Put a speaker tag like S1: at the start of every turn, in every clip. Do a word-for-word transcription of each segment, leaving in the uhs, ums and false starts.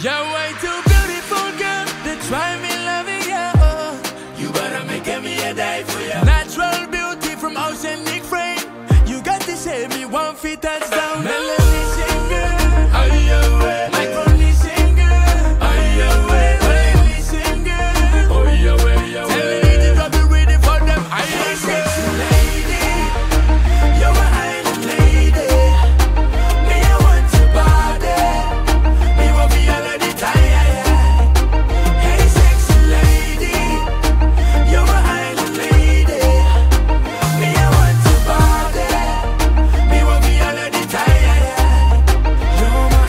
S1: You're way too beautiful, girl. That's why me loving you. You better make me a die for you. Natural beauty from oceanic frame. You got to save me one feet touchdown. Melody singer, are you away? Microphone singer, are you away? Melody singer, oh you away, you away. Tell me to drop the rhythm for them. I am sexy lady. You're my island lady. Me I want your body. Me want be all of the time. Hey sexy lady. You're my island lady. Me I want your body. Me want be all of the time. You're my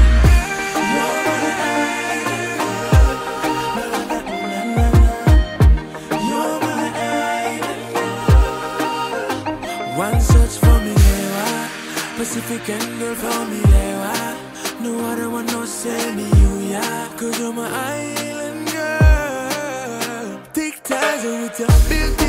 S1: island. You're my island. One search for me, lewa. Pacific and girl for me, lewa. No other one no say me you, yeah. Cause you're my island girl. Take ties with your big